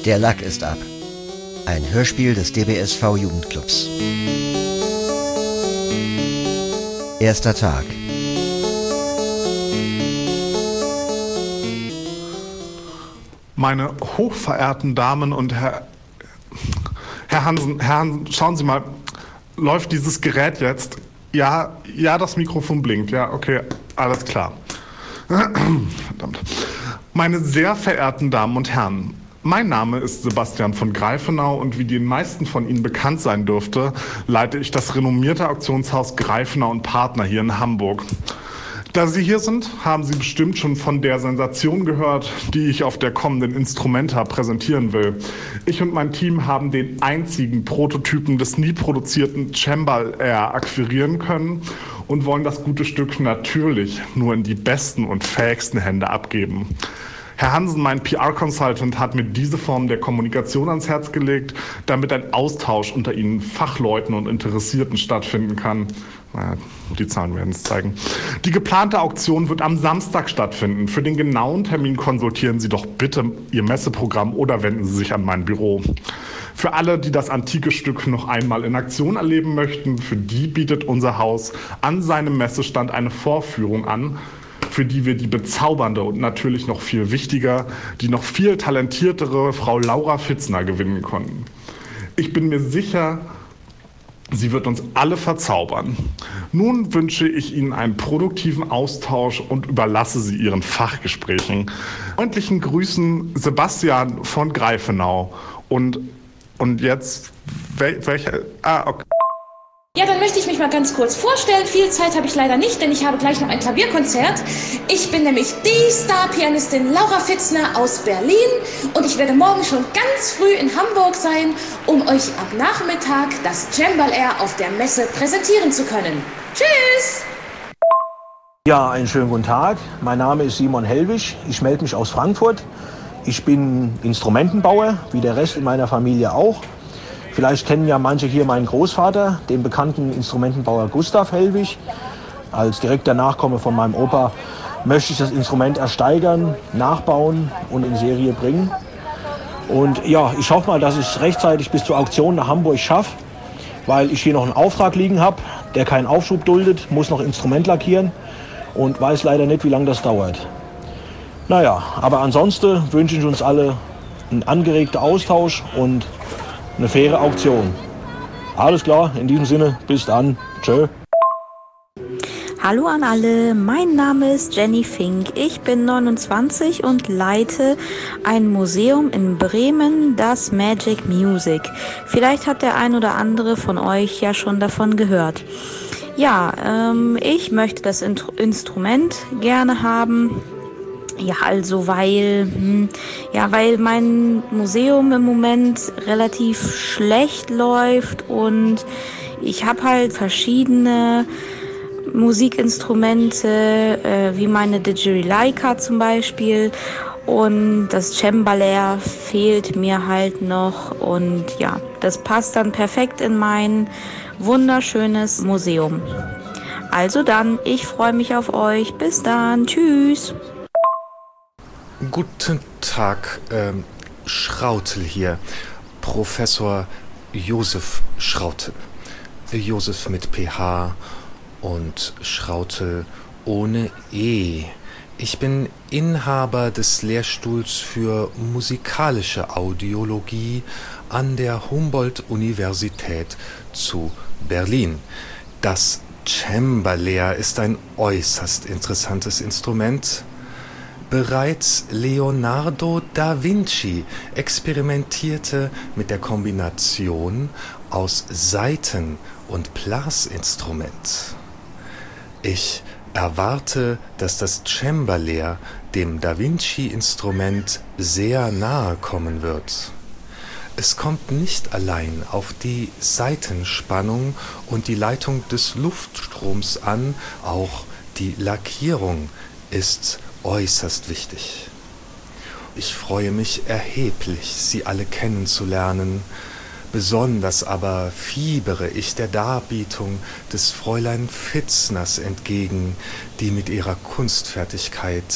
Der Lack ist ab. Ein Hörspiel des DBSV Jugendclubs. Erster Tag. Meine hochverehrten Damen und Herr Hansen, schauen Sie mal, läuft dieses Gerät jetzt? Ja, das Mikrofon blinkt. Ja, okay, alles klar. Verdammt. Meine sehr verehrten Damen und Herren, mein Name ist Sebastian von Greifenau und wie den meisten von Ihnen bekannt sein dürfte, leite ich das renommierte Auktionshaus Greifenau und Partner hier in Hamburg. Da Sie hier sind, haben Sie bestimmt schon von der Sensation gehört, die ich auf der kommenden Instrumenta präsentieren will. Ich und mein Team haben den einzigen Prototypen des nie produzierten Cembalo Air akquirieren können und wollen das gute Stück natürlich nur in die besten und fähigsten Hände abgeben. Herr Hansen, mein PR-Consultant, hat mir diese Form der Kommunikation ans Herz gelegt, damit ein Austausch unter Ihnen Fachleuten und Interessierten stattfinden kann. Die Zahlen werden es zeigen. Die geplante Auktion wird am Samstag stattfinden. Für den genauen Termin konsultieren Sie doch bitte Ihr Messeprogramm oder wenden Sie sich an mein Büro. Für alle, die das antike Stück noch einmal in Aktion erleben möchten, für die bietet unser Haus an seinem Messestand eine Vorführung an, für die wir die bezaubernde und natürlich noch viel wichtiger, die noch viel talentiertere Frau Laura Fitzner gewinnen konnten. Ich bin mir sicher, sie wird uns alle verzaubern. Nun wünsche ich Ihnen einen produktiven Austausch und überlasse Sie Ihren Fachgesprächen. Freundlichen Grüßen, Sebastian von Greifenau. Und jetzt, welche? Okay. Ja, dann möchte ich mich mal ganz kurz vorstellen. Viel Zeit habe ich leider nicht, denn ich habe gleich noch ein Klavierkonzert. Ich bin nämlich die Star-Pianistin Laura Fitzner aus Berlin und ich werde morgen schon ganz früh in Hamburg sein, um euch ab Nachmittag das Cembalo Air auf der Messe präsentieren zu können. Tschüss! Ja, einen schönen guten Tag. Mein Name ist Simon Hellwig. Ich melde mich aus Frankfurt. Ich bin Instrumentenbauer, wie der Rest in meiner Familie auch. Vielleicht kennen ja manche hier meinen Großvater, den bekannten Instrumentenbauer Gustav Hellwig. Als direkter Nachkomme von meinem Opa möchte ich das Instrument ersteigern, nachbauen und in Serie bringen. Und ja, ich hoffe mal, dass ich es rechtzeitig bis zur Auktion nach Hamburg schaffe, weil ich hier noch einen Auftrag liegen habe, der keinen Aufschub duldet, muss noch Instrument lackieren und weiß leider nicht, wie lange das dauert. Naja, aber ansonsten wünsche ich uns alle einen angeregten Austausch und eine faire Auktion. Alles klar, in diesem Sinne, bis dann. Tschö. Hallo an alle, mein Name ist Jenny Fink. Ich bin 29 und leite ein Museum in Bremen, das Magic Music. Vielleicht hat der ein oder andere von euch ja schon davon gehört. Ja, ich möchte das Instrument gerne haben. Ja, also weil mein Museum im Moment relativ schlecht läuft und ich habe halt verschiedene Musikinstrumente, wie meine Didgeridoo zum Beispiel, und das Cembalo Air fehlt mir halt noch und ja, das passt dann perfekt in mein wunderschönes Museum. Also dann, ich freue mich auf euch. Bis dann. Tschüss. Guten Tag, Schrautel hier, Professor Josef Schrautel. Josef mit PH und Schrautel ohne E. Ich bin Inhaber des Lehrstuhls für musikalische Audiologie an der Humboldt-Universität zu Berlin. Das Cembalo Air ist ein äußerst interessantes Instrument. Bereits Leonardo da Vinci experimentierte mit der Kombination aus Saiten- und Blasinstrument. Ich erwarte, dass das Cembalo Air dem Da Vinci-Instrument sehr nahe kommen wird. Es kommt nicht allein auf die Saitenspannung und die Leitung des Luftstroms an, auch die Lackierung ist äußerst wichtig. Ich freue mich erheblich, Sie alle kennenzulernen. Besonders aber fiebere ich der Darbietung des Fräulein Fitzners entgegen, die mit ihrer Kunstfertigkeit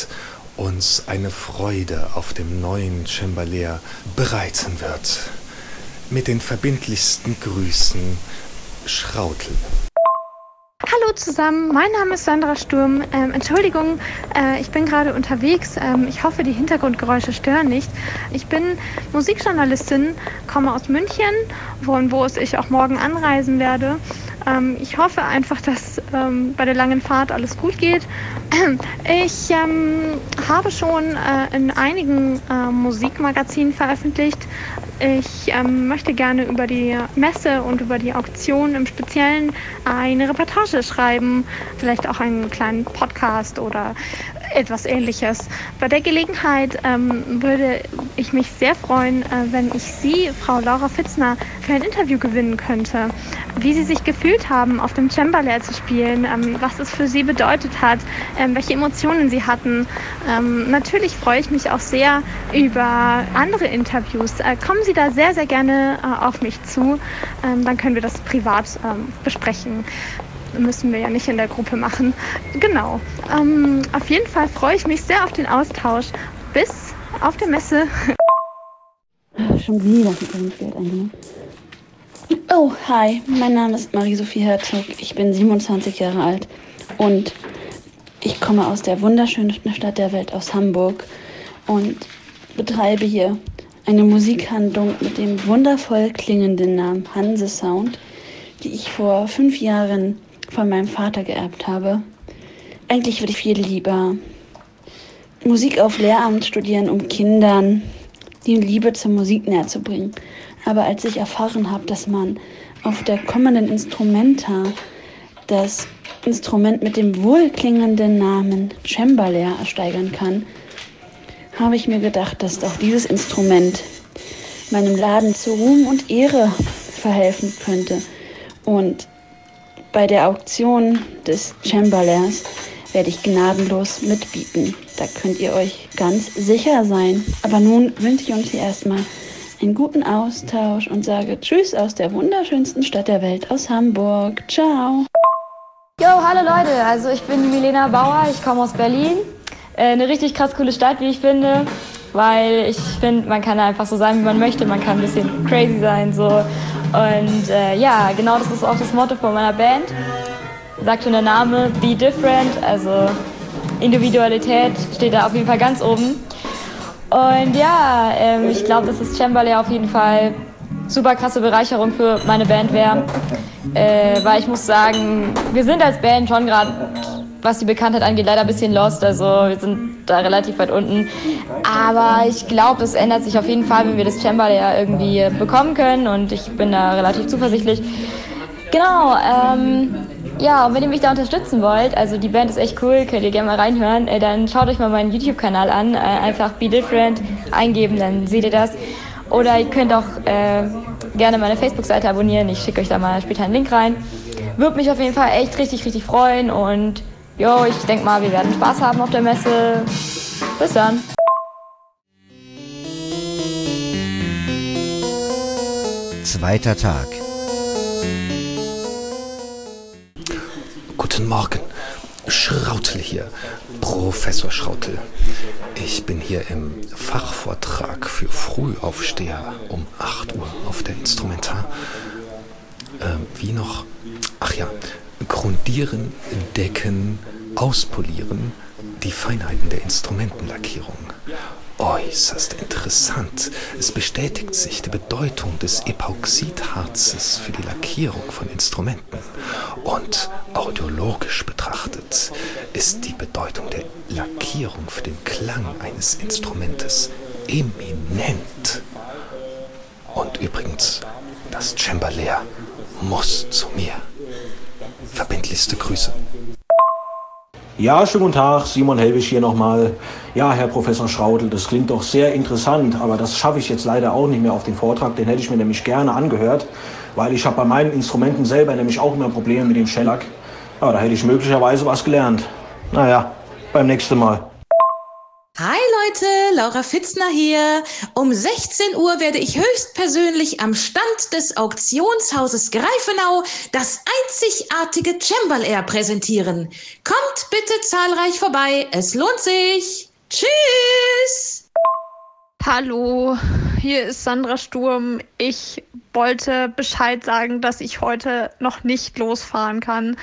uns eine Freude auf dem neuen Cembalier bereiten wird. Mit den verbindlichsten Grüßen, Schrautel. Hallo zusammen, mein Name ist Sandra Sturm. Entschuldigung, ich bin gerade unterwegs. Ich hoffe, die Hintergrundgeräusche stören nicht. Ich bin Musikjournalistin, komme aus München, von wo ich auch morgen anreisen werde. Ich hoffe einfach, dass bei der langen Fahrt alles gut geht. Ich habe schon in einigen Musikmagazinen veröffentlicht. Ich möchte gerne über die Messe und über die Auktion im Speziellen eine Reportage schreiben, vielleicht auch einen kleinen Podcast oder etwas Ähnliches. Bei der Gelegenheit würde ich mich sehr freuen, wenn ich Sie, Frau Laura Fitzner, für ein Interview gewinnen könnte. Wie Sie sich gefühlt haben, auf dem Cembalier zu spielen, was es für Sie bedeutet hat, welche Emotionen Sie hatten. Natürlich freue ich mich auch sehr über andere Interviews. Kommen Sie da sehr, sehr gerne auf mich zu. Dann können wir das privat besprechen. Müssen wir ja nicht in der Gruppe machen. Genau. Auf jeden Fall freue ich mich sehr auf den Austausch. Bis auf der Messe. Schon wieder mit Geld eingenommen. Oh, hi. Mein Name ist Marie-Sophie Herzog. Ich bin 27 Jahre alt und ich komme aus der wunderschönsten Stadt der Welt, aus Hamburg, und betreibe hier eine Musikhandlung mit dem wundervoll klingenden Namen Hanse Sound, die ich vor 5 Jahren von meinem Vater geerbt habe. Eigentlich würde ich viel lieber Musik auf Lehramt studieren, um Kindern die Liebe zur Musik näher zu bringen. Aber als ich erfahren habe, dass man auf der kommenden Instrumenta das Instrument mit dem wohlklingenden Namen Cembalier ersteigern kann, habe ich mir gedacht, dass auch dieses Instrument meinem Laden zu Ruhm und Ehre verhelfen könnte. Und bei der Auktion des Cembaliers werde ich gnadenlos mitbieten. Da könnt ihr euch ganz sicher sein. Aber nun wünsche ich uns hier erstmal einen guten Austausch und sage Tschüss aus der wunderschönsten Stadt der Welt, aus Hamburg. Ciao. Jo, hallo Leute, also ich bin die Milena Bauer, ich komme aus Berlin. Eine richtig krass coole Stadt, wie ich finde, weil ich finde, man kann einfach so sein, wie man möchte, man kann ein bisschen crazy sein, so. Und ja, genau das ist auch das Motto von meiner Band. Sagt schon der Name, Be Different, also Individualität steht da auf jeden Fall ganz oben. Und ja, ich glaube, dass das Cembalier auf jeden Fall super krasse Bereicherung für meine Band wäre. Weil ich muss sagen, wir sind als Band schon gerade, was die Bekanntheit angeht, leider ein bisschen lost. Also wir sind da relativ weit unten. Aber ich glaube, es ändert sich auf jeden Fall, wenn wir das Cembalier irgendwie bekommen können. Und ich bin da relativ zuversichtlich. Genau, ja, und wenn ihr mich da unterstützen wollt, also die Band ist echt cool, könnt ihr gerne mal reinhören, dann schaut euch mal meinen YouTube-Kanal an, einfach Be Different eingeben, dann seht ihr das. Oder ihr könnt auch gerne meine Facebook-Seite abonnieren, ich schicke euch da mal später einen Link rein. Würde mich auf jeden Fall echt richtig, richtig freuen und jo, ich denke mal, wir werden Spaß haben auf der Messe. Bis dann. Zweiter Tag. Guten Morgen, Schrautel hier, Professor Schrautel. Ich bin hier im Fachvortrag für Frühaufsteher um 8 Uhr auf der Instrumenta. Wie noch? Ach ja, grundieren, decken, auspolieren, die Feinheiten der Instrumentenlackierung. Äußerst interessant. Es bestätigt sich die Bedeutung des Epoxidharzes für die Lackierung von Instrumenten. Und audiologisch betrachtet ist die Bedeutung der Lackierung für den Klang eines Instrumentes eminent. Und übrigens, das Cembalier muss zu mir. Verbindlichste Grüße. Ja, schönen guten Tag, Simon Helwig hier nochmal. Ja, Herr Professor Schrautel, das klingt doch sehr interessant, aber das schaffe ich jetzt leider auch nicht mehr auf den Vortrag. Den hätte ich mir nämlich gerne angehört, weil ich habe bei meinen Instrumenten selber nämlich auch immer Probleme mit dem Shellac. Ja, da hätte ich möglicherweise was gelernt. Naja, beim nächsten Mal. Hi Leute, Laura Fitzner hier. Um 16 Uhr werde ich höchstpersönlich am Stand des Auktionshauses Greifenau das einzigartige Cembalier präsentieren. Kommt bitte zahlreich vorbei, es lohnt sich. Tschüss! Hallo, hier ist Sandra Sturm. Ich wollte Bescheid sagen, dass ich heute noch nicht losfahren kann.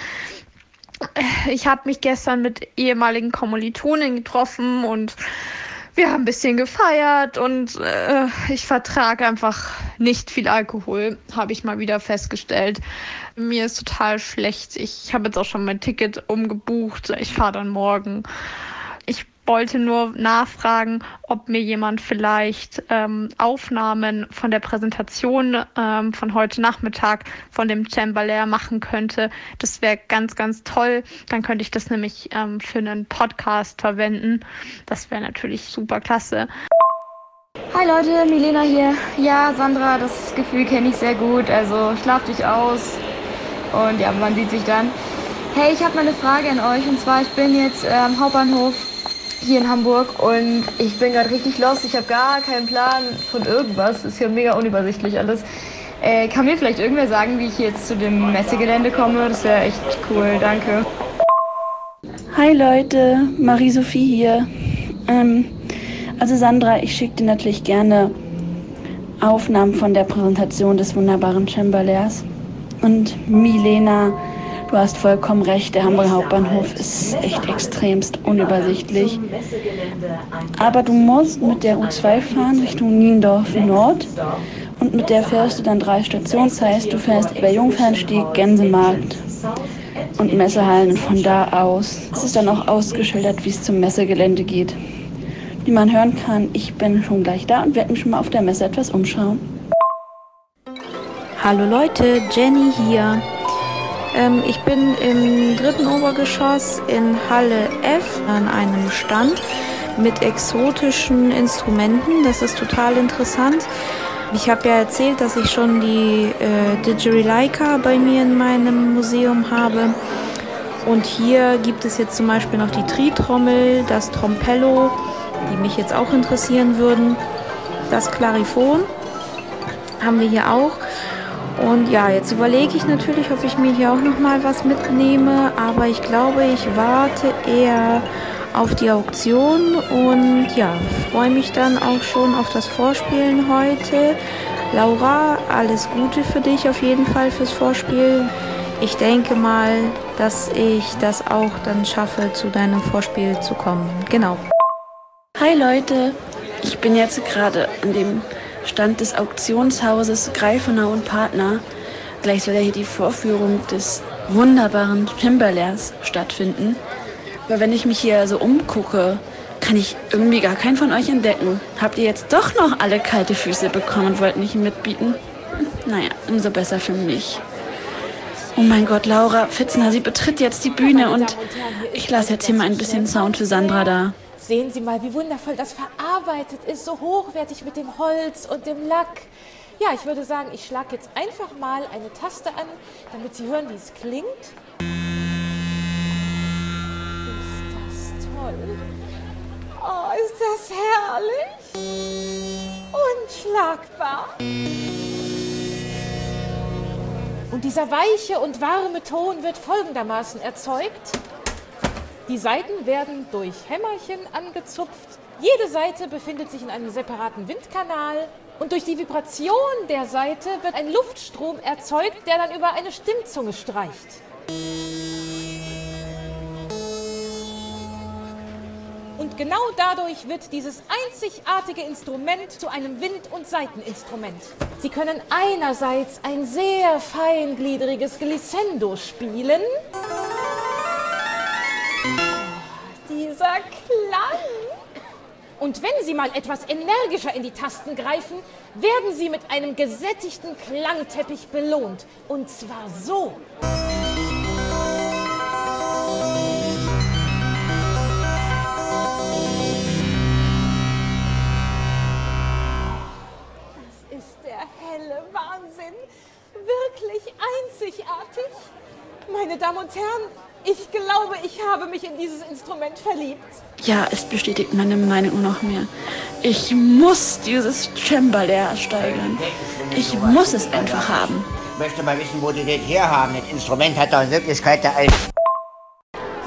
Ich habe mich gestern mit ehemaligen Kommilitonen getroffen und wir haben ein bisschen gefeiert und ich vertrage einfach nicht viel Alkohol, habe ich mal wieder festgestellt. Mir ist total schlecht. Ich habe jetzt auch schon mein Ticket umgebucht. Ich fahre dann morgen. Ich wollte nur nachfragen, ob mir jemand vielleicht Aufnahmen von der Präsentation von heute Nachmittag von dem Cembalo machen könnte. Das wäre ganz, ganz toll. Dann könnte ich das nämlich für einen Podcast verwenden. Das wäre natürlich super klasse. Hi Leute, Milena hier. Ja, Sandra, das Gefühl kenne ich sehr gut. Also schlaf dich aus und ja, man sieht sich dann. Hey, ich habe mal eine Frage an euch und zwar, ich bin jetzt am Hauptbahnhof hier in Hamburg und ich bin gerade richtig lost. Ich habe gar keinen Plan von irgendwas. Ist hier mega unübersichtlich alles. Kann mir vielleicht irgendwer sagen, wie ich jetzt zu dem Messegelände komme? Das wäre echt cool. Danke. Hi Leute, Marie-Sophie hier. Also Sandra, ich schicke dir natürlich gerne Aufnahmen von der Präsentation des wunderbaren Cembaloirs. Und Milena, du hast vollkommen recht, der Hamburger Hauptbahnhof ist echt extremst unübersichtlich. Aber du musst mit der U2 fahren Richtung Niendorf Nord und mit der fährst du dann 3 Stationen. Das heißt, du fährst über Jungfernstieg, Gänsemarkt und Messehallen und von da aus. Es ist dann auch ausgeschildert, wie es zum Messegelände geht. Wie man hören kann, ich bin schon gleich da und werde mich schon mal auf der Messe etwas umschauen. Hallo Leute, Jenny hier. Ich bin im 3. Obergeschoss in Halle F an einem Stand mit exotischen Instrumenten. Das ist total interessant. Ich habe ja erzählt, dass ich schon die Didgeridoo bei mir in meinem Museum habe. Und hier gibt es jetzt zum Beispiel noch die Tritrommel, das Trompello, die mich jetzt auch interessieren würden. Das Clariphon haben wir hier auch. Und ja, jetzt überlege ich natürlich, ob ich mir hier auch noch mal was mitnehme, aber ich glaube, ich warte eher auf die Auktion und ja, freue mich dann auch schon auf das Vorspielen heute. Laura, alles Gute für dich auf jeden Fall fürs Vorspiel. Ich denke mal, dass ich das auch dann schaffe, zu deinem Vorspiel zu kommen. Genau. Hi Leute, ich bin jetzt gerade an dem Stand des Auktionshauses Greifenau und Partner. Gleich soll ja hier die Vorführung des wunderbaren Cembaloirs stattfinden. Aber wenn ich mich hier so umgucke, kann ich irgendwie gar keinen von euch entdecken. Habt ihr jetzt doch noch alle kalte Füße bekommen und wollt nicht mitbieten? Naja, umso besser für mich. Oh mein Gott, Laura Fitzner, sie betritt jetzt die Bühne und ich lasse jetzt hier mal ein bisschen Sound für Sandra da. Sehen Sie mal, wie wundervoll das verarbeitet ist, so hochwertig mit dem Holz und dem Lack. Ja, ich würde sagen, ich schlage jetzt einfach mal eine Taste an, damit Sie hören, wie es klingt. Ist das toll? Oh, ist das herrlich? Unschlagbar. Und dieser weiche und warme Ton wird folgendermaßen erzeugt. Die Saiten werden durch Hämmerchen angezupft. Jede Saite befindet sich in einem separaten Windkanal und durch die Vibration der Saite wird ein Luftstrom erzeugt, der dann über eine Stimmzunge streicht. Und genau dadurch wird dieses einzigartige Instrument zu einem Wind- und Saiteninstrument. Sie können einerseits ein sehr feingliedriges Glissando spielen. Dieser Klang! Und wenn Sie mal etwas energischer in die Tasten greifen, werden Sie mit einem gesättigten Klangteppich belohnt. Und zwar so. Das ist der helle Wahnsinn. Wirklich einzigartig. Meine Damen und Herren, ich glaube, ich habe mich in dieses Instrument verliebt. Ja, es bestätigt meine Meinung noch mehr. Ich muss dieses Cembalo ersteigern. Ich muss es einfach haben. Ich möchte mal wissen, wo die das herhaben. Das Instrument hat doch in Wirklichkeit der Alt.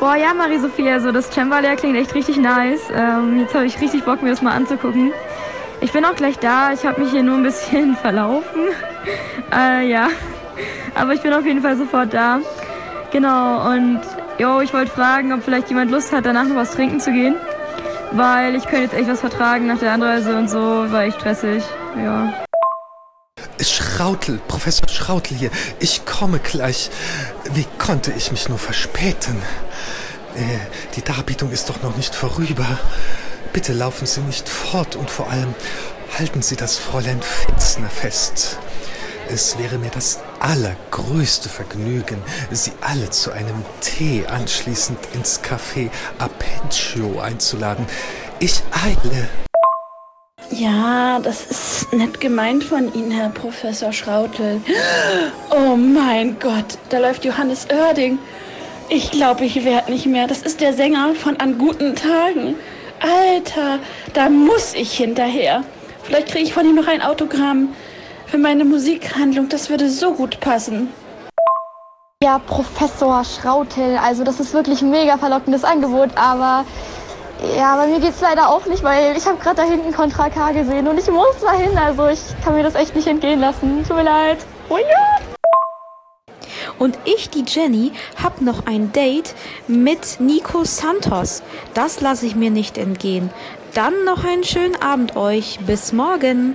Boah, ja, Marie-Sophie, also das Cembalo klingt echt richtig nice. Jetzt habe ich richtig Bock, mir das mal anzugucken. Ich bin auch gleich da, ich habe mich hier nur ein bisschen verlaufen. Ja, aber ich bin auf jeden Fall sofort da. Genau, und ich wollte fragen, ob vielleicht jemand Lust hat, danach noch was trinken zu gehen. Weil ich könnte jetzt echt was vertragen nach der Anreise und so, war echt stressig, ja. Schrautel, Professor Schrautel hier. Ich komme gleich. Wie konnte ich mich nur verspäten? Die Darbietung ist doch noch nicht vorüber. Bitte laufen Sie nicht fort und vor allem halten Sie das Fräulein Fitzner fest. Es wäre mir das allergrößte Vergnügen, Sie alle zu einem Tee anschließend ins Café Apeggio einzuladen. Ich eile. Ja, das ist nett gemeint von Ihnen, Herr Professor Schrautel. Oh mein Gott, da läuft Johannes Oerding. Ich glaube, ich werde nicht mehr. Das ist der Sänger von An guten Tagen. Alter, da muss ich hinterher. Vielleicht kriege ich von ihm noch ein Autogramm für meine Musikhandlung. Das würde so gut passen. Ja, Professor Schrautel, also das ist wirklich ein mega verlockendes Angebot, aber ja, bei mir geht's leider auch nicht, weil ich habe gerade da hinten Contra K gesehen und ich muss da hin, also ich kann mir das echt nicht entgehen lassen. Tut mir leid. Oh ja. Und ich, die Jenny, hab noch ein Date mit Nico Santos. Das lasse ich mir nicht entgehen. Dann noch einen schönen Abend euch. Bis morgen.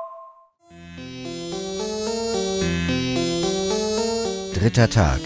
Dritter Tag.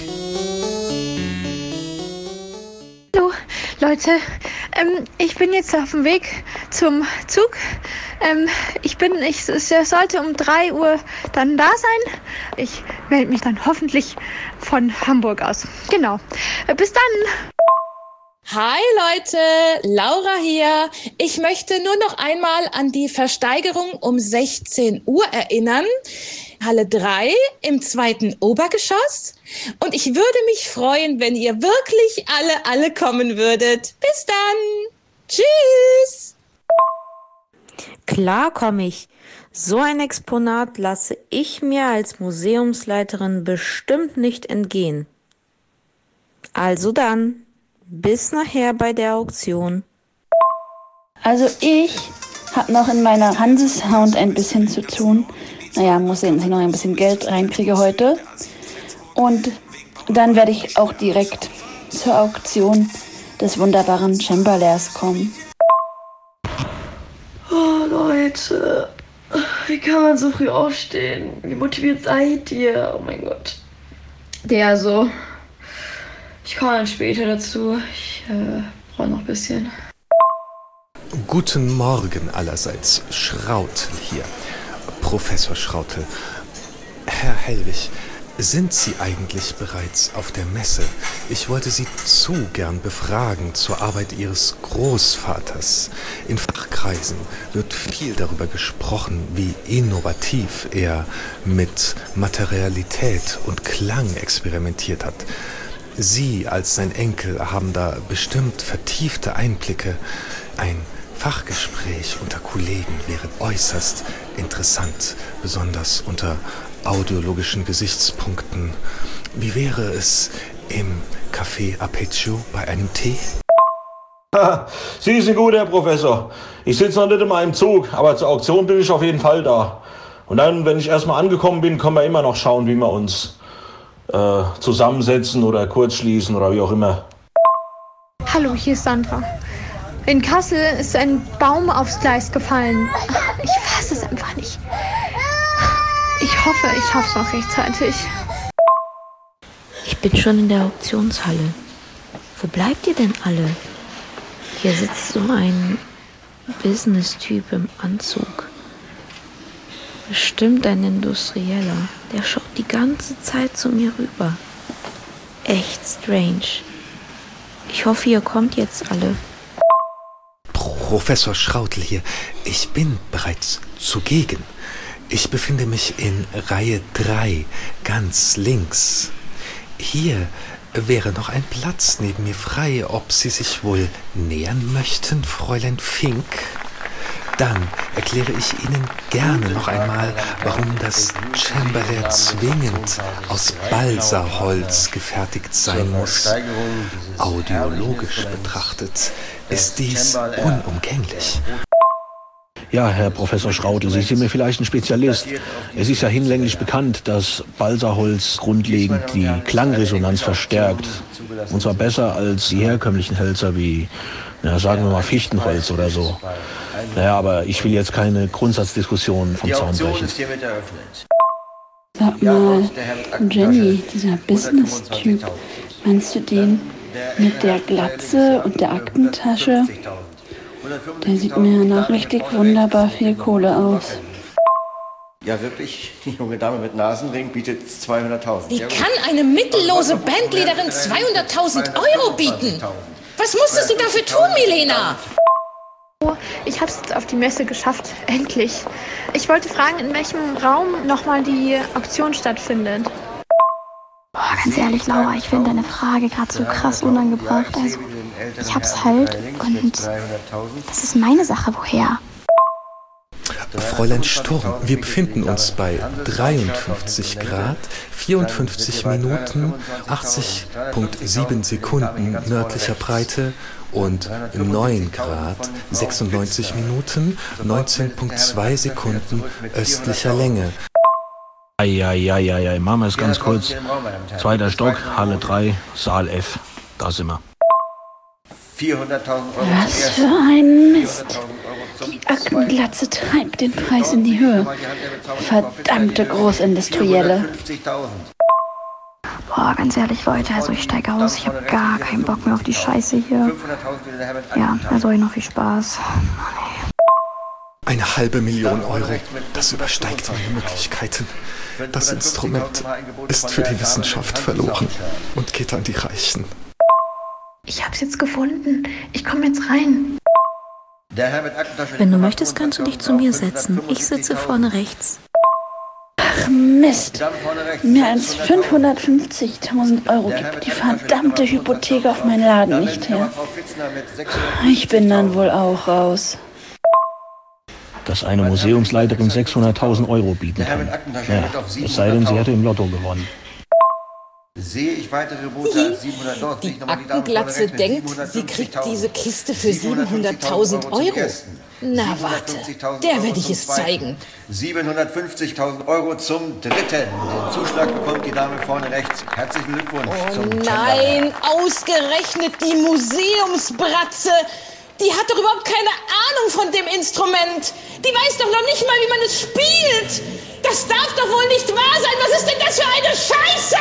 Hallo Leute, ich bin jetzt auf dem Weg zum Zug. Ich sollte um 3 Uhr dann da sein. Ich melde mich dann hoffentlich von Hamburg aus. Genau. Bis dann. Hi Leute, Laura hier. Ich möchte nur noch einmal an die Versteigerung um 16 Uhr erinnern. Halle 3 im 2. Obergeschoss. Und ich würde mich freuen, wenn ihr wirklich alle kommen würdet. Bis dann. Tschüss. Klar komme ich. So ein Exponat lasse ich mir als Museumsleiterin bestimmt nicht entgehen. Also dann. Bis nachher bei der Auktion. Also ich habe noch in meiner Hanse-Sound ein bisschen zu tun. Naja, muss sehen, dass ich noch ein bisschen Geld reinkriege heute. Und dann werde ich auch direkt zur Auktion des wunderbaren Cembalers kommen. Oh Leute, wie kann man so früh aufstehen? Wie motiviert seid ihr? Oh mein Gott. Ja, so. Ich komme dann später dazu. Ich brauche noch ein bisschen. Guten Morgen allerseits. Schrautel hier. Professor Schrautel. Herr Hellwig, sind Sie eigentlich bereits auf der Messe? Ich wollte Sie zu gern befragen zur Arbeit Ihres Großvaters. In Fachkreisen wird viel darüber gesprochen, wie innovativ er mit Materialität und Klang experimentiert hat. Sie als sein Enkel haben da bestimmt vertiefte Einblicke. Ein Fachgespräch unter Kollegen wäre äußerst interessant, besonders unter audiologischen Gesichtspunkten. Wie wäre es im Café Apeggio bei einem Tee? Sie sind gut, Herr Professor. Ich sitze noch nicht in meinem Zug, aber zur Auktion bin ich auf jeden Fall da. Und dann, wenn ich erstmal angekommen bin, können wir immer noch schauen, wie wir uns zusammensetzen oder kurz schließen oder wie auch immer. Hallo, hier ist Sandra. In Kassel ist ein Baum aufs Gleis gefallen. Ich fasse es einfach nicht. Ich hoffe, ich schaffe es noch rechtzeitig. Ich bin schon in der Auktionshalle. Wo bleibt ihr denn alle? Hier sitzt so ein Business-Typ im Anzug. Bestimmt ein Industrieller. Der schaut die ganze Zeit zu mir rüber. Echt strange. Ich hoffe, ihr kommt jetzt alle. Professor Schrautel hier. Ich bin bereits zugegen. Ich befinde mich in Reihe 3, ganz links. Hier wäre noch ein Platz neben mir frei, ob Sie sich wohl nähern möchten, Fräulein Fink? Dann erkläre ich Ihnen gerne noch einmal, warum das Cembalo zwingend aus Balsaholz gefertigt sein muss. Audiologisch betrachtet ist dies unumgänglich. Ja, Herr Professor Schrautel, Sie sind mir vielleicht ein Spezialist. Es ist ja hinlänglich bekannt, dass Balsaholz grundlegend die Klangresonanz verstärkt. Und zwar besser als die herkömmlichen Hölzer wie, sagen wir mal, Fichtenholz oder so. Naja, aber ich will jetzt keine Grundsatzdiskussion vom Zaun brechen. Sag mal, Jenny, dieser Business-Typ, meinst du den mit der Glatze und der Aktentasche? Der sieht mir nach richtig wunderbar viel Kohle aus. Ja, wirklich, die junge Dame mit Nasenring bietet 200.000. Wie kann eine mittellose Bandleaderin 200.000 Euro bieten? Was musstest du dafür tun, Milena? Ich habe es jetzt auf die Messe geschafft, endlich. Ich wollte fragen, in welchem Raum nochmal die Auktion stattfindet. Boah, ganz ehrlich, Laura, ich finde deine Frage gerade so krass unangebracht. Also, ich hab's halt und das ist meine Sache, woher? Fräulein Sturm, wir befinden uns bei 53 Grad, 54 Minuten, 80,7 Sekunden nördlicher Breite und 9 Grad, 96 Minuten, 19,2 Sekunden östlicher Länge. Eieieiei, machen wir es ganz kurz. 2. Stock, Halle 3, Saal F. Da sind wir. 400.000 Euro. Was für ein Mist. Die Aktenglatze treibt den Preis in die Höhe. Verdammte Großindustrielle. Boah, ganz ehrlich, Leute, also ich steige aus. Ich habe gar keinen Bock mehr auf die Scheiße hier. Ja, also euch noch viel Spaß. 500.000 Euro, das übersteigt meine Möglichkeiten. Das Instrument ist für die Wissenschaft verloren und geht an die Reichen. Ich hab's jetzt gefunden. Ich komme jetzt rein. Wenn du möchtest, kannst du dich zu mir setzen. Ich sitze vorne rechts. Ach Mist. Mehr als 550.000 Euro gibt die verdammte Hypothek auf meinen Laden nicht her. Ich bin dann wohl auch raus. Dass eine Museumsleiterin 600.000 Euro bieten kann. Ja, es sei denn, sie hätte im Lotto gewonnen. Sehe ich weitere Boote als 700 dort. Die Aktenglatze denkt, sie kriegt diese Kiste für 700.000 Euro. Na warte, der werde ich es zeigen. 750.000 Euro zum dritten. Den Zuschlag bekommt die Dame vorne rechts. Herzlichen Glückwunsch. Oh nein, ausgerechnet die Museumsbratze. Die hat doch überhaupt keine Ahnung von dem Instrument. Die weiß doch noch nicht mal, wie man es spielt. Das darf doch wohl nicht wahr sein. Was ist denn das für eine Scheiße?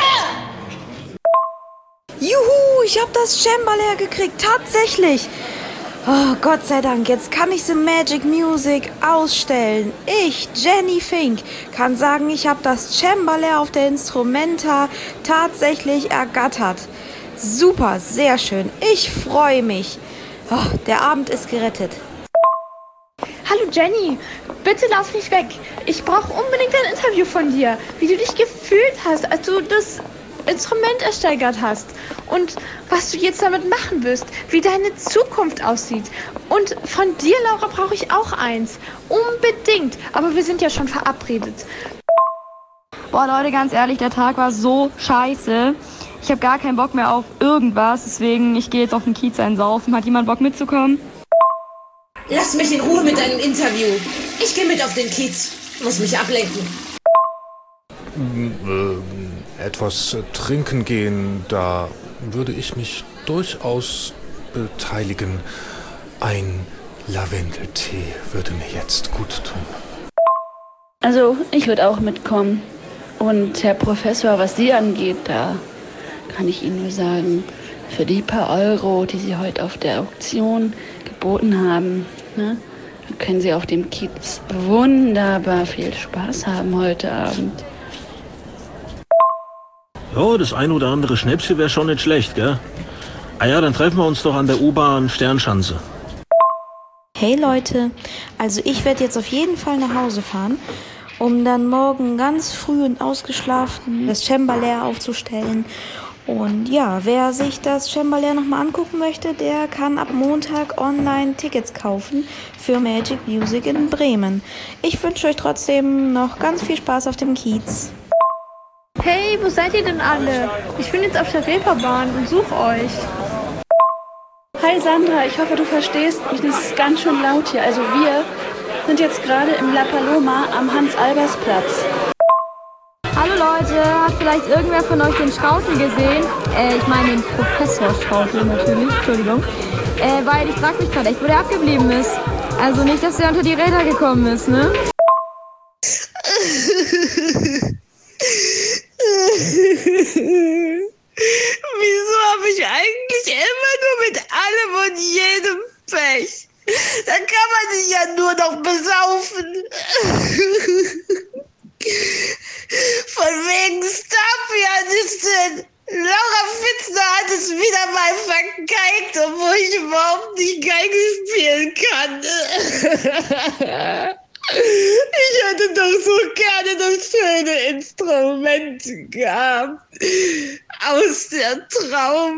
Juhu, ich habe das Cembalo gekriegt, tatsächlich. Oh, Gott sei Dank, jetzt kann ich The Magic Music ausstellen. Ich, Jenny Fink, kann sagen, ich habe das Cembalo auf der Instrumenta tatsächlich ergattert. Super, sehr schön. Ich freue mich. Oh, der Abend ist gerettet. Hallo Jenny, bitte lauf nicht weg. Ich brauche unbedingt ein Interview von dir, wie du dich gefühlt hast, als du das Instrument ersteigert hast und was du jetzt damit machen wirst, wie deine Zukunft aussieht. Und von dir, Laura, brauche ich auch eins. Unbedingt. Aber wir sind ja schon verabredet. Boah, Leute, ganz ehrlich, der Tag war so scheiße. Ich habe gar keinen Bock mehr auf irgendwas, deswegen ich gehe jetzt auf den Kiez einsaufen. Hat jemand Bock mitzukommen? Lass mich in Ruhe mit deinem Interview. Ich gehe mit auf den Kiez. Muss mich ablenken. Etwas trinken gehen, da würde ich mich durchaus beteiligen. Ein Lavendeltee würde mir jetzt gut tun. Also, ich würde auch mitkommen. Und Herr Professor, was Sie angeht, da kann ich Ihnen nur sagen, für die paar Euro, die Sie heute auf der Auktion geboten haben, ne, können Sie auf dem Kiez wunderbar viel Spaß haben heute Abend. Ja, das ein oder andere Schnäpschen wäre schon nicht schlecht, gell? Ah ja, dann treffen wir uns doch an der U-Bahn Sternschanze. Hey Leute, also ich werde jetzt auf jeden Fall nach Hause fahren, um dann morgen ganz früh und ausgeschlafen das Cembalo aufzustellen Und ja, wer sich das Cembalo nochmal angucken möchte, der kann ab Montag online Tickets kaufen für Magic Music in Bremen. Ich wünsche euch trotzdem noch ganz viel Spaß auf dem Kiez. Hey, wo seid ihr denn alle? Ich bin jetzt auf der Reeperbahn und suche euch. Hi Sandra, ich hoffe, du verstehst mich. Das ist ganz schön laut hier. Also wir sind jetzt gerade im La Paloma am Hans-Albers-Platz. Hallo Leute, hat vielleicht irgendwer von euch den Schrautel gesehen? Ich meine den Professor Schrautel natürlich, Entschuldigung. Weil ich frage mich gerade echt, wo der abgeblieben ist. Also nicht, dass der unter die Räder gekommen ist, ne? Wieso habe ich eigentlich immer nur mit allem und jedem Pech? Da kann man sich ja nur noch besaufen. Von wegen Star-Pianistin. Laura Fitzner hat es wieder mal vergeigt, obwohl ich überhaupt nicht Geige spielen kann. Ich hätte doch so gerne das schöne Instrument gehabt. Aus der Traum.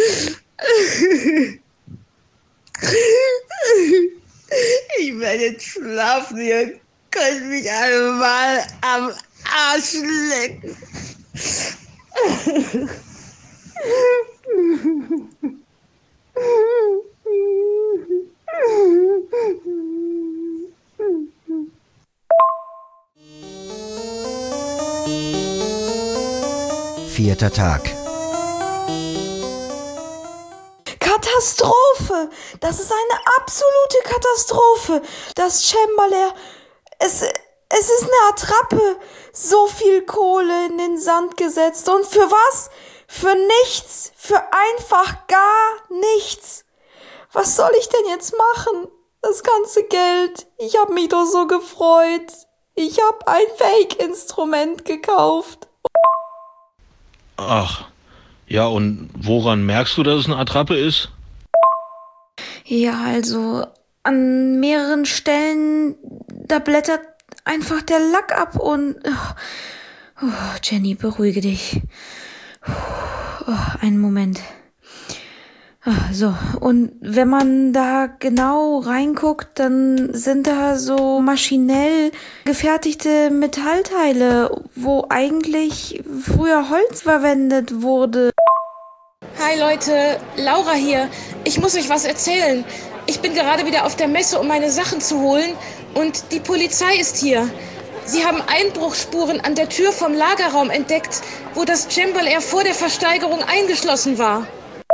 Ich werde jetzt schlafen, ihr könnt mich alle mal am Arsch lecken. Vierter Tag. Katastrophe! Das ist eine absolute Katastrophe! Das Cembalo, es ist eine Attrappe. So viel Kohle in den Sand gesetzt. Und für was? Für nichts. Für einfach gar nichts. Was soll ich denn jetzt machen? Das ganze Geld. Ich habe mich doch so gefreut. Ich habe ein Fake-Instrument gekauft. Ach, ja, und woran merkst du, dass es eine Attrappe ist? Ja, also an mehreren Stellen, da blättert einfach der Lack ab und... Oh, Jenny, beruhige dich. Einen Moment. So, und wenn man da genau reinguckt, dann sind da so maschinell gefertigte Metallteile, wo eigentlich früher Holz verwendet wurde. Hi Leute, Laura hier. Ich muss euch was erzählen. Ich bin gerade wieder auf der Messe, um meine Sachen zu holen und die Polizei ist hier. Sie haben Einbruchsspuren an der Tür vom Lagerraum entdeckt, wo das Cembalo vor der Versteigerung eingeschlossen war.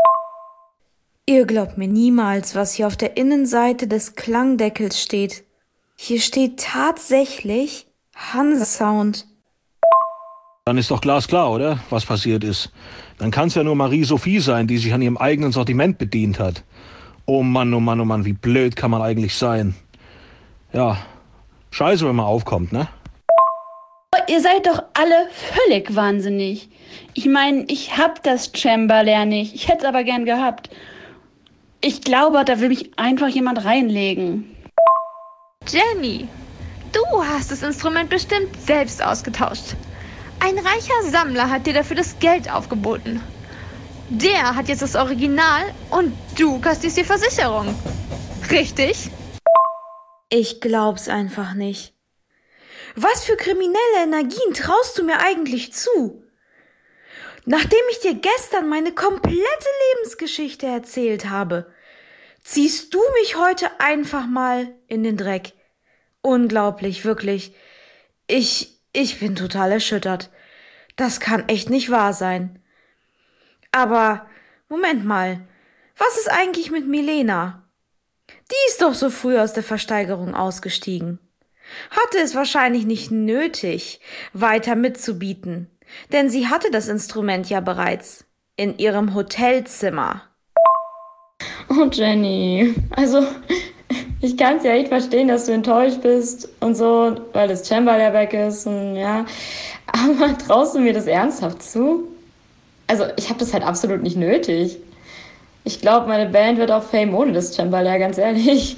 Ihr glaubt mir niemals, was hier auf der Innenseite des Klangdeckels steht. Hier steht tatsächlich Hansa-Sound. Dann ist doch glasklar, oder? Was passiert ist. Dann kann es ja nur Marie-Sophie sein, die sich an ihrem eigenen Sortiment bedient hat. Oh Mann, oh Mann, oh Mann, wie blöd kann man eigentlich sein. Ja, scheiße, wenn man aufkommt, ne? Ihr seid doch alle völlig wahnsinnig. Ich meine, ich hab das Cembalo nicht. Ich hätte es aber gern gehabt. Ich glaube, da will mich einfach jemand reinlegen. Jenny, du hast das Instrument bestimmt selbst ausgetauscht. Ein reicher Sammler hat dir dafür das Geld aufgeboten. Der hat jetzt das Original und du kostest die Versicherung. Richtig? Ich glaub's einfach nicht. Was für kriminelle Energien traust du mir eigentlich zu? Nachdem ich dir gestern meine komplette Lebensgeschichte erzählt habe, ziehst du mich heute einfach mal in den Dreck. Unglaublich, wirklich. Ich bin total erschüttert. Das kann echt nicht wahr sein. Aber, Moment mal, was ist eigentlich mit Milena? Die ist doch so früh aus der Versteigerung ausgestiegen. Hatte es wahrscheinlich nicht nötig, weiter mitzubieten, denn sie hatte das Instrument ja bereits in ihrem Hotelzimmer. Oh Jenny, also ich kann es ja echt verstehen, dass du enttäuscht bist und so, weil das Cembalo weg ist und ja, aber traust du mir das ernsthaft zu? Also ich habe das halt absolut nicht nötig. Ich glaube, meine Band wird auch Fame ohne das Cembalo, ganz ehrlich.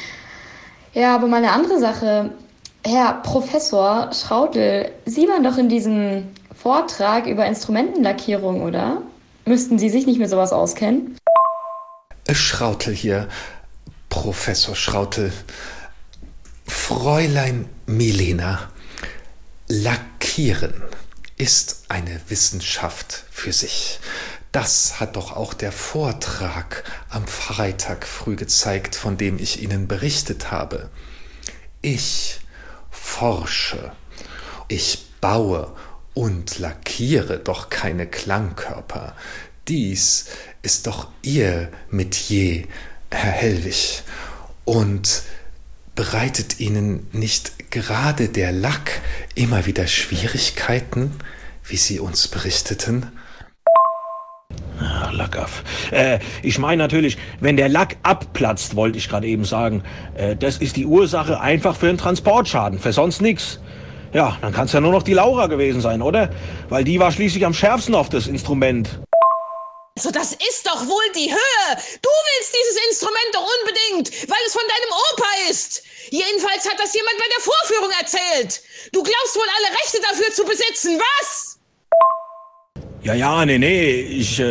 Ja, aber mal eine andere Sache. Herr Professor Schrautel, Sie waren doch in diesem Vortrag über Instrumentenlackierung, oder? Müssten Sie sich nicht mit sowas auskennen? Schrautel hier, Professor Schrautel. Fräulein Milena, Lackieren ist eine Wissenschaft für sich. Das hat doch auch der Vortrag am Freitag früh gezeigt, von dem ich Ihnen berichtet habe. Ich forsche, ich baue und lackiere doch keine Klangkörper. Dies ist doch Ihr Metier, Herr Hellwig. Und bereitet Ihnen nicht gerade der Lack immer wieder Schwierigkeiten, wie Sie uns berichteten? Ach, Lackaff. Ich meine natürlich, wenn der Lack abplatzt, wollte ich gerade eben sagen, das ist die Ursache einfach für einen Transportschaden, für sonst nichts. Ja, dann kann es ja nur noch die Laura gewesen sein, oder? Weil die war schließlich am schärfsten auf das Instrument. Also das ist doch wohl die Höhe. Du willst dieses Instrument doch unbedingt, weil es von deinem Opa ist. Jedenfalls hat das jemand bei der Vorführung erzählt. Du glaubst wohl alle Rechte dafür zu besitzen, was? Ja, nee, ja.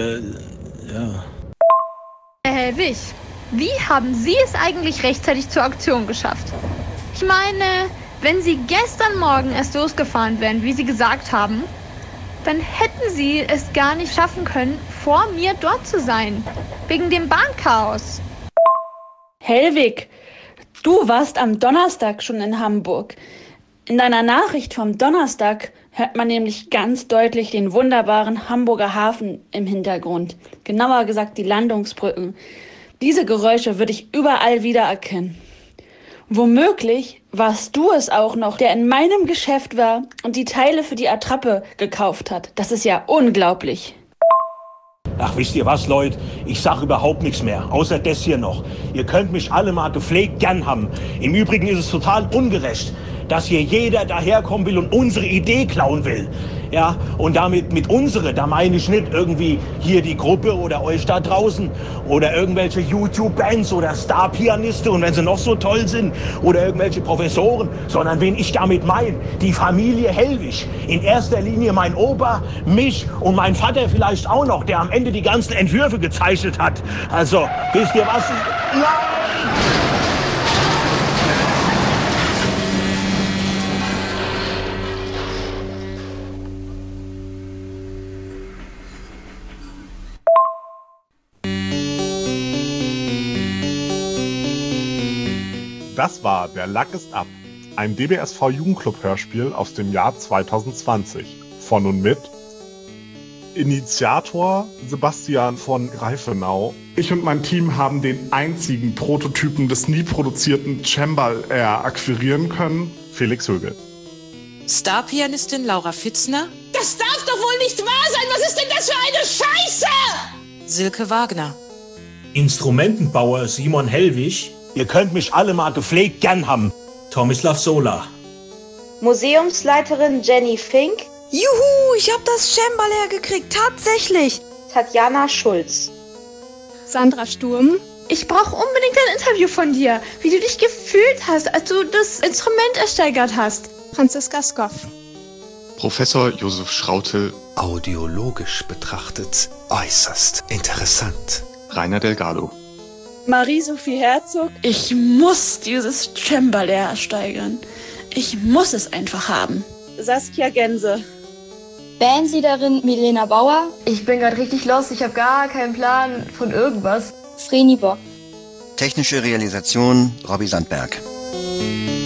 Herr Hellwig, wie haben Sie es eigentlich rechtzeitig zur Auktion geschafft? Ich meine, wenn Sie gestern Morgen erst losgefahren wären, wie Sie gesagt haben, dann hätten Sie es gar nicht schaffen können, vor mir dort zu sein. Wegen dem Bahnchaos. Hellwig, du warst am Donnerstag schon in Hamburg. In deiner Nachricht vom Donnerstag hört man nämlich ganz deutlich den wunderbaren Hamburger Hafen im Hintergrund. Genauer gesagt die Landungsbrücken. Diese Geräusche würde ich überall wiedererkennen. Womöglich warst du es auch noch, der in meinem Geschäft war und die Teile für die Attrappe gekauft hat. Das ist ja unglaublich. Ach, wisst ihr was, Leute? Ich sag überhaupt nichts mehr, außer das hier noch. Ihr könnt mich alle mal gepflegt gern haben. Im Übrigen ist es total ungerecht, dass hier jeder daherkommen will und unsere Idee klauen will. Ja, und damit mit unsere, da meine ich nicht irgendwie hier die Gruppe oder euch da draußen oder irgendwelche YouTube-Bands oder Star-Pianiste und wenn sie noch so toll sind oder irgendwelche Professoren, sondern wen ich damit meine, die Familie Hellwig. In erster Linie mein Opa, mich und mein Vater vielleicht auch noch, der am Ende die ganzen Entwürfe gezeichnet hat. Also, wisst ihr was? Nein! Das war Der Lack ist ab, ein DBSV-Jugendclub-Hörspiel aus dem Jahr 2020. Von und mit Initiator Sebastian von Greifenau. Ich und mein Team haben den einzigen Prototypen des nie produzierten Cembal Air akquirieren können, Felix Högel. Star-Pianistin Laura Fitzner. Das darf doch wohl nicht wahr sein. Was ist denn das für eine Scheiße? Silke Wagner. Instrumentenbauer Simon Hellwig. Ihr könnt mich alle mal gepflegt gern haben. Tomislav Sola. Museumsleiterin Jenny Fink. Juhu, ich hab das Cembal hergekriegt, tatsächlich. Tatjana Schulz. Sandra Sturm. Ich brauche unbedingt ein Interview von dir, wie du dich gefühlt hast, als du das Instrument ersteigert hast. Franziska Skoff. Professor Josef Schrautel. Audiologisch betrachtet äußerst interessant. Rainer Delgado. Marie-Sophie Herzog, ich muss dieses Cembal ersteigern. Ich muss es einfach haben. Saskia Gense. Bandleaderin Milena Bauer. Ich bin gerade richtig lost, ich habe gar keinen Plan von irgendwas. Vreni Bock. Technische Realisation Robby Sandberg.